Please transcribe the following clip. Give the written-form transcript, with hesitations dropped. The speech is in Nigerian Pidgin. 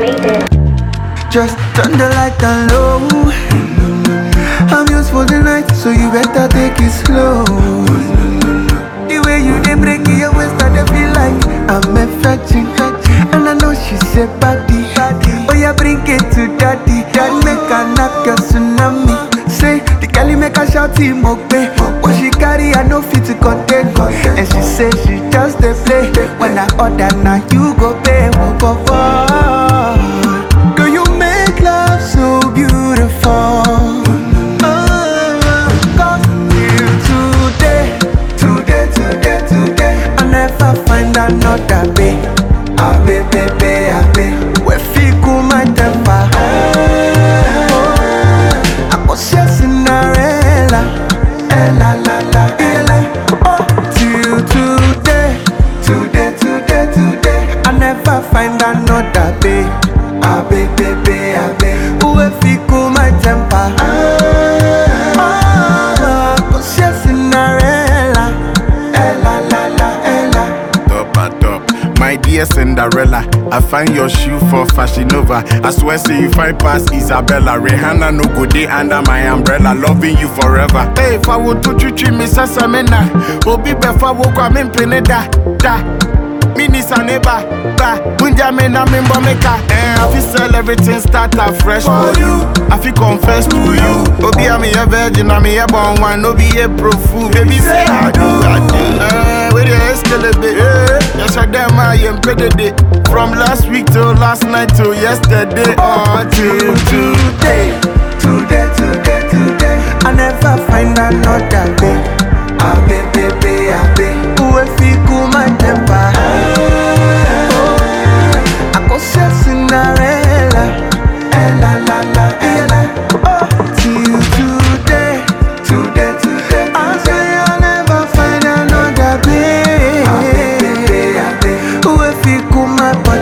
Just turn the light down low. I'm yours for the night, so you better take it slow. The way you dey break your waist, I dey feel like I'm a virgin. And I know she said body. Oh yeah, bring it to daddy. Dad make her knock your tsunami. Say the girl make her shout him okay. What she carry, I know fit to contain. And she say she just dey play. When I order now, you go pay. Do you make love so beautiful? Cause till today, I never find another babe. Baby, we feel cool my temper. I was just Cinderella, Oh, till today, I never find another babe. We feel cool my temper. I was just Cinderella, My dear Cinderella, I find your shoe for Fashion Nova. I swear, say you find past Isabella. Rihanna no go day under my umbrella, loving you forever. Hey, if I would to treat me sasamena, Obi befa wo kwa mimpeneda da. Mini saneba ba, munja mena mimba meka. I feel sell everything start afresh for you. I feel confess to you. Obi I'm a virgin, I'm a born one, no be a pro fool. Baby say I do. With the escalate, yes I damn I am peded. From last week till last night till yesterday, oh till today. I never find another babe. Baby, we feel cool my temper. I go say Cinderella, Oh, till today, I say I'll never find another babe. We feel cool my body.